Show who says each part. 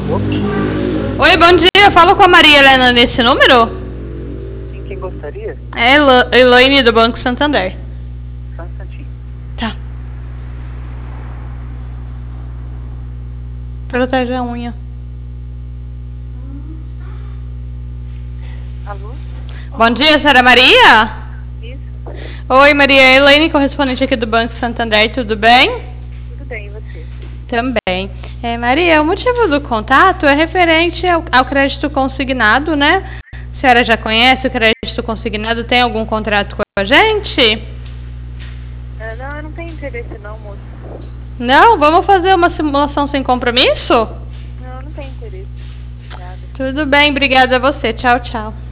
Speaker 1: Oi, bom dia. Eu falo com a Maria Helena nesse número?
Speaker 2: Sim, quem gostaria?
Speaker 1: É Elaine do Banco Santander.
Speaker 2: Só um instantinho.
Speaker 1: Tá. Protege a unha.
Speaker 2: Alô?
Speaker 1: Bom dia, senhora Maria?
Speaker 2: Isso,
Speaker 1: Oi, Maria Elaine, correspondente aqui do Banco Santander, tudo bem?
Speaker 2: tudo bem, e você?
Speaker 1: Também. Maria, o motivo do contato é referente ao crédito consignado, né? A senhora já conhece o crédito consignado? Tem algum contrato com a gente?
Speaker 2: Não, eu não tenho interesse não, moço.
Speaker 1: Não? Vamos fazer uma simulação sem compromisso?
Speaker 2: Não, eu não tenho interesse. Nada.
Speaker 1: Tudo bem, obrigada a você. Tchau, tchau.